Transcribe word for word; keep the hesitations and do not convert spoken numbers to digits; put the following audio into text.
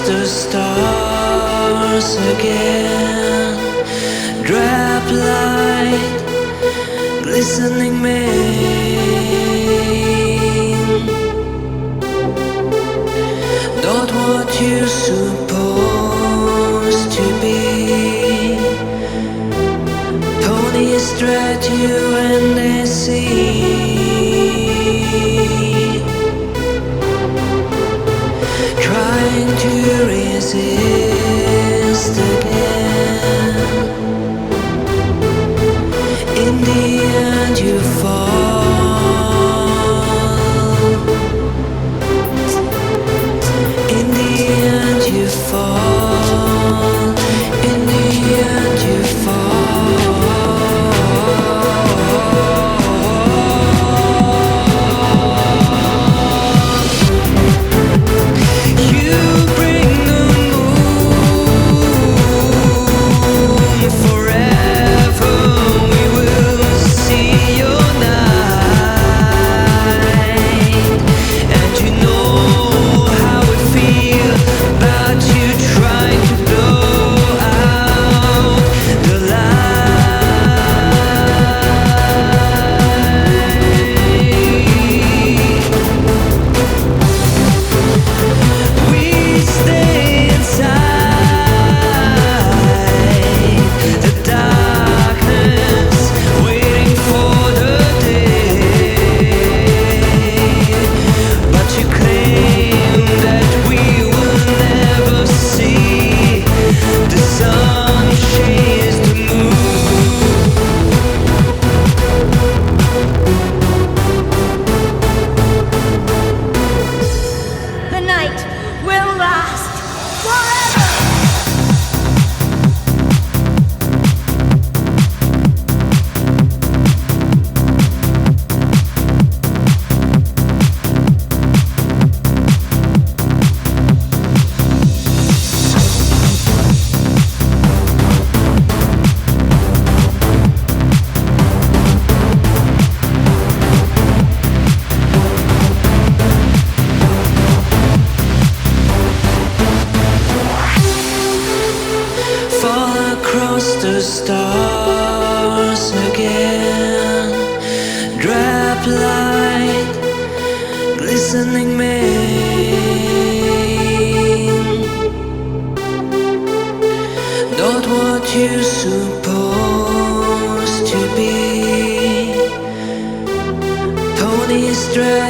the stars again. Drab light, glistening mane. Not what you're supposed to be. Ponies drag you and they see. Trying to resist again. In the end you fall. In the end you fall. In the end you fall. You bring the moon forever. We will see your night, and you know how we feel about you trying to blow out the light. We stay inside the darkness, waiting for the day. But you claim that we will never see the sun chase the moon. The night will last forever. Fall across the stars again. Drab light, glistening mane. Not what you're supposed to be. Ponies drag